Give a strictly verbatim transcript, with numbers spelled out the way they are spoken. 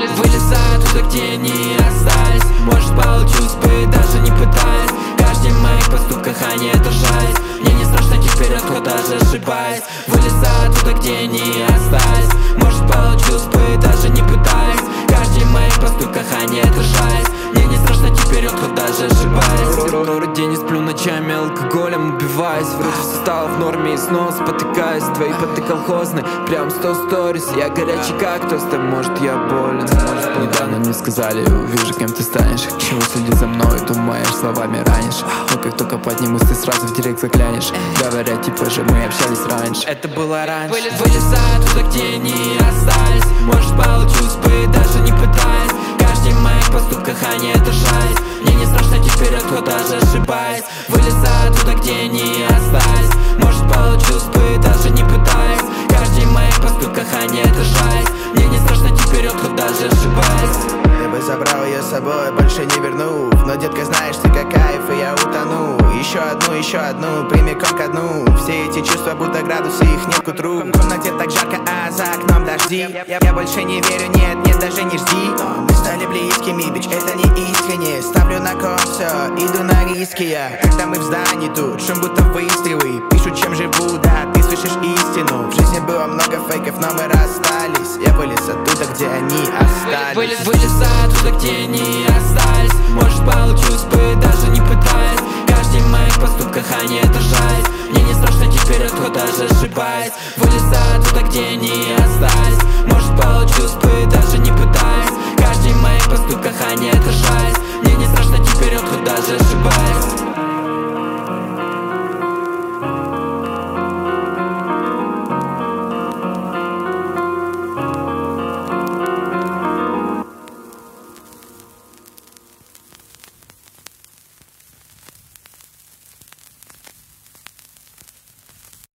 Вылезай оттуда, где не остались. Может, получилось бы, даже не пытаясь. В каждых моих поступках они отражались. Мне не страшно идти вперед, хоть даже ошибаясь. Вылезай оттуда, где не остались. Может, получилось бы, даже не пытаясь. В каждых моих поступках они отражались. Мне не страшно идти вперед, хоть даже ошибаясь. Который день не сплю ночами, алкоголем убиваюсь. Вроде все стало в норме и снова спотыкаюсь. Твои поты колхозные, прям сто сторис. Я горячий как тост, а может я болен. Может недавно не сказали, увижу, кем ты станешь. К чему следи за мной, думаешь, словами ранишь. Но как только поднимусь, ты сразу в директ заглянешь. Говоря, типа же мы общались раньше. Это было раньше. Вылезай оттуда, где не остались. Может, получилось бы, даже не пытаясь. В каждых моих поступках они отражались. Мне не страшно идти вперед, хоть даже ошибаясь. Вылезай оттуда, где не остались. Может, получилось бы, даже не пытаясь. В каждых моих поступках они отражались. Мне не страшно идти вперед, хоть даже ошибаясь. Я бы забрал ее с собой, больше не вернув. Но, детка, знаешь ты, как кайф, и я утону. Еще одну, еще одну, прямиком ко дну. Все эти чувства, будто градусы, их нет к утру. В комнате так жарко, а за окном дожди. Я, я больше не верю, нет, нет, даже не жди. Мы стали близкими, бич, это не искренне. Ставлю на кон все, иду на риски я. Когда мы в здании тут, шум будто выстрелы. Пишут, чем живу, да, ты слышишь истину. В жизни было много фейков, но мы расстались. Я вылез оттуда, где они остались. Вылезай оттуда, где не остались. Может, получилось бы, даже не пытаясь. В каждых моих поступках они отражались. Мне не страшно идти вперед, хоть даже ошибаясь. Вылезай оттуда, где не остались. Может, получилось бы, даже не пытаясь. В каждых моих поступках они